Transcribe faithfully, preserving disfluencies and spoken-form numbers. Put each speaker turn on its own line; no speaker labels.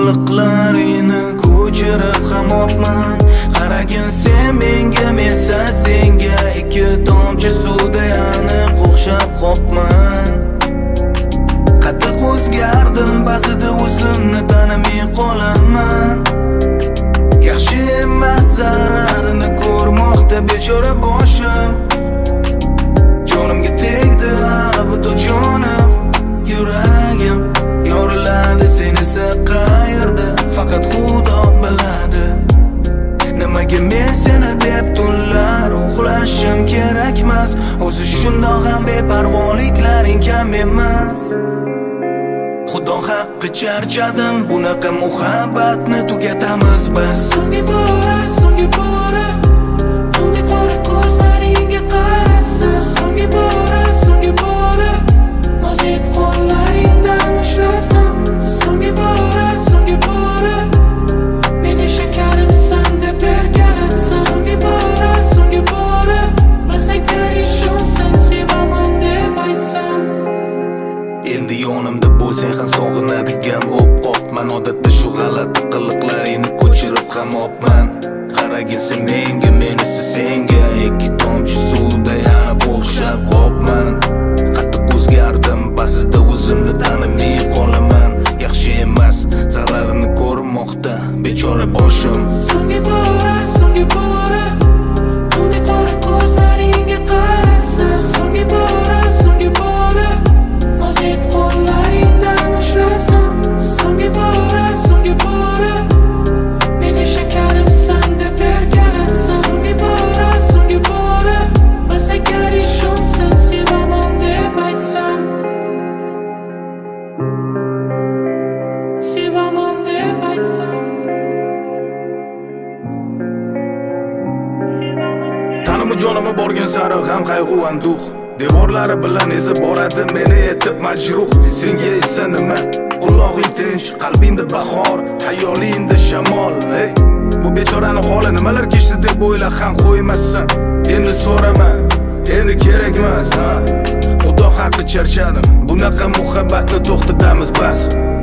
qiliqlaringni ko'chirib ham opman. Qaragin sen menga, men senga ikki tomchi suvda yanib o'xshab qopman. Qattiq o'zgardim, ba'zida o'zimni tanimay qolaman. Yaxshi emas zararini ko'rmoqda bechora boshim. Jonimga tegdi alvido jonim, yuragim yoriladi. Sen esa qayerda, faqat Xudo biladi. Nimaga men seni deb tunlar uxlashim kerakmas. O'zi shundoq ham beparvoliklaring kam emas. Xudo haqqi charchadim, bunaqa muhabbatni tugatamiz bas.
So'nggi bora, so'nggi bora unga qora ko'zlaringga qarasa. So'nggi bora, so'nggi bora nozik qo'llaringdan ushlasam. So'nggi bora, so'nggi bora meni shakarimsan deb ergalatsam. So'nggi bora, so'nggi bora masaga ishonsan, sevaman deb aytsam.
Endi yonimda bo'lsang ham sog'inadigan bo'lib qopman. Odatda shu g'alati qiliqlaringni ko'chirib ham opman. Qaragin sen menga, men esa senga ikki tomchi suvda yanib o'xshab qopman. Qattiq o'zgardim, ba'zida o'zimni tanimay qolaman. Yaxshi emas zararini ko'rmoqda bechora boshim.
So'nggi bora, so'nggi bora unga qora ko'zlaringga qarasa. So'nggi bora, so'nggi bora nozik qo'llaringdan ushlasam. So'nggi bora, so'nggi bora meni shakarimsan deb ergalatsam. So'nggi bora, so'nggi bora masaga ishonsan, sevaman deb aytsam. Sevaman deb aytsam.
Tanimi jonimga borgan sari g'am qayg'u anduh, devorlari bilan ezib boradi meni etib majruh. Senga esa nima? Qullog'ing tinch, qalbingda bahor, xayolingda shamol. Hey, bu bechorani holi nimalar kechdi deb o'yla ham qo'ymassan. Endi so'rama, endi kerak emas, ha. Xudo haqqi charchadim, bunaqa muhabbatni to'xtatamiz bas.